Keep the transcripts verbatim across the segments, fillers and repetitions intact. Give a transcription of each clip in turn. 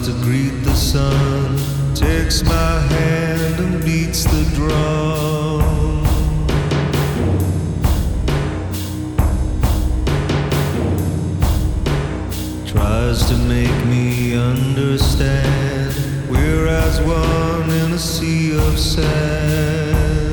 to greet the sun, takes my hand and beats the drum. Tries to make me understand we're as one in a sea of sand.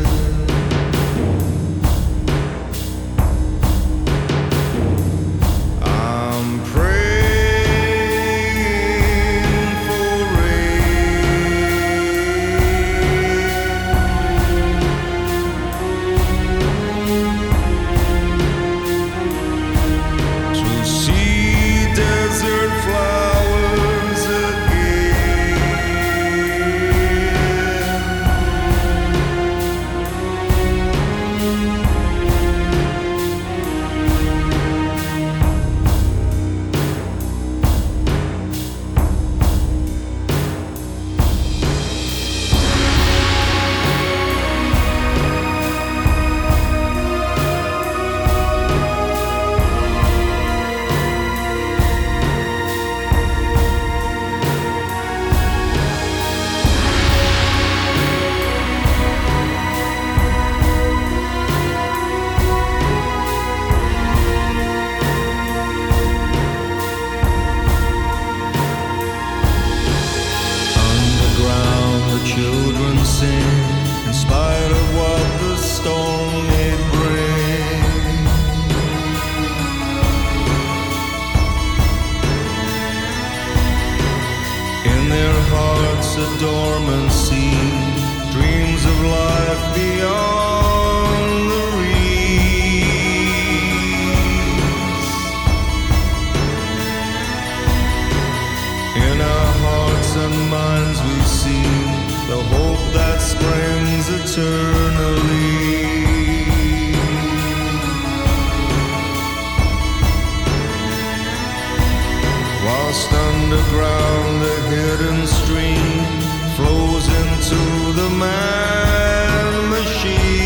Children sing in spite of what the storm may bring. In their hearts a dormancy, dreams of life beyond the reeds. In our hearts and minds we see the hope that springs eternally. Whilst underground a hidden stream flows into the man machine.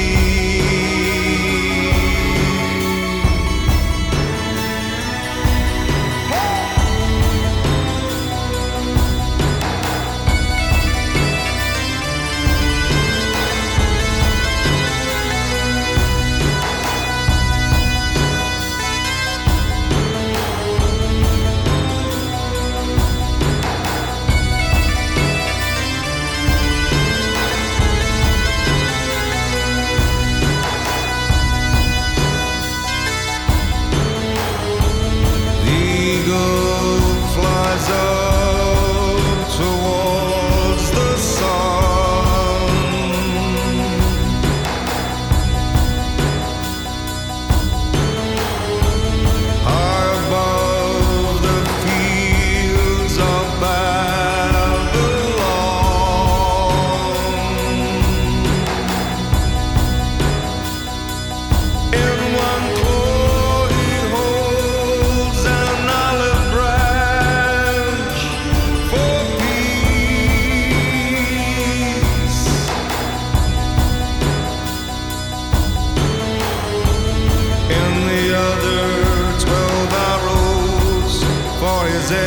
His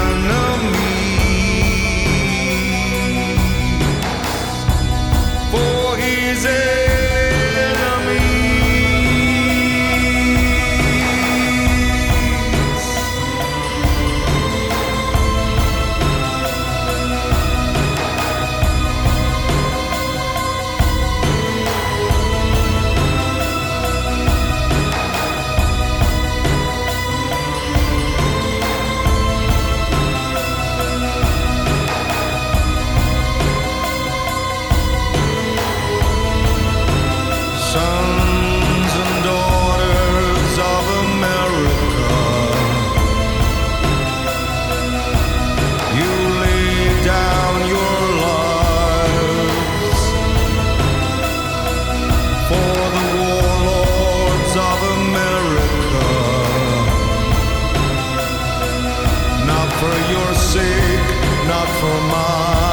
enemies, for his sons and daughters of America, you lay down your lives for the warlords of America, not for your sake, not for mine.